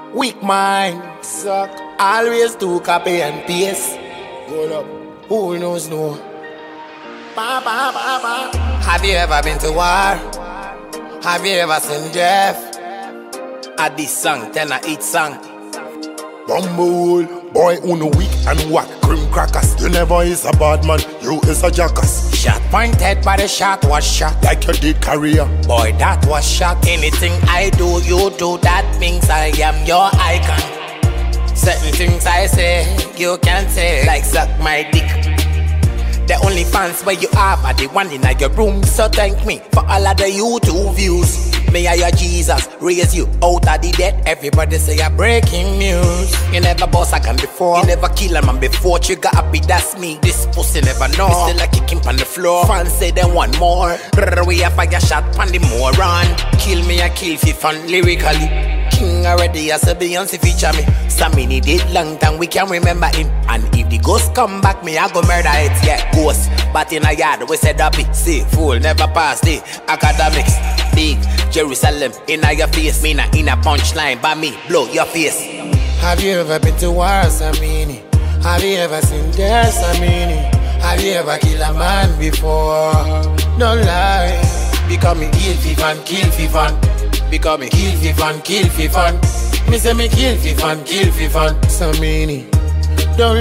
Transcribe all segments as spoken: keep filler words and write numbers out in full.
Weak mind, suck. Always do copy and paste. Hold up, who knows no? Ba, ba, ba, ba. Have you ever been to war? Have you ever seen Jeff? At this song, ten a each song. Bumble, boy, uno weak and whack cream crackers. You never is a bad man, you is a jackass. Shot pointed, but the shot was shot. Like you did career. Boy, that was shot. Anything I do, you do. That means I am your icon. Certain things I say, you can't say. Like suck my dick. The only fans where you have are the one in your room. So thank me for all of the YouTube views. May I your Jesus raise you out of the dead. Everybody say you're breaking news. You never boss a gun before. You never kill a man before. Trigger happy, that's me. This pussy never know. Me still a kick him on the floor. Fans say they want more. We a fire shot on the moron. Kill me a kill fi fun lyrically. King already as a Beyonce feature me. Samini did long time, we can remember him. And if the ghost come back, me I go murder it. Yeah, ghost, but in a yard we said happy. See, fool never pass the academics. Big Jerusalem in your face. Me not in a punchline, but me blow your face. Have you ever been to war, Samini? Have you ever seen death, Samini? Have you ever killed a man before? Don't lie. Become me kill fi fan, kill fi fan. Become me kill fi fan, kill fi fan. Me say me kill fi fan, kill fi fan. Samini, don't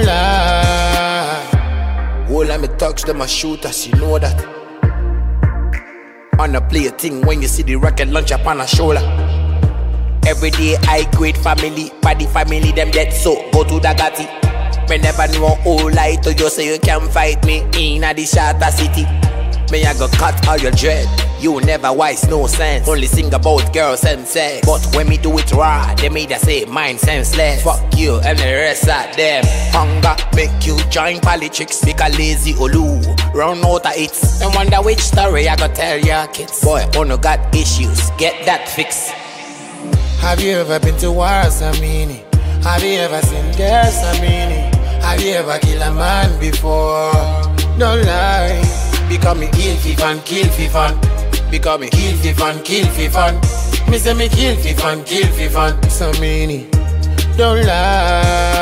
lie. All I me touch them a shoot us, you know that. On a play a thing when you see the rocket launch up on a shoulder. Every day I create family, body family them dead, so go to the Gatti. Me never know whole lie to you, so you can fight me in a the shatter city. Me I go cut all your dread. You never wise, no sense. Only sing about girls and sex. But when me do it raw, they made us say mind senseless. Fuck you and the rest of them. Hunger make you join politics. Make a lazy olu run out of it. And wonder which story I go tell your kids. Boy, ono got issues, get that fixed. Have you ever been to war, Samini? Have you ever seen death, Samini? Have you ever killed a man before? Don't lie. Become me kill fi fan, kill fi fan. Become me kill fi fan, kill fi fan. Me say me kill fi fan, kill fi fan. Samini, don't lie.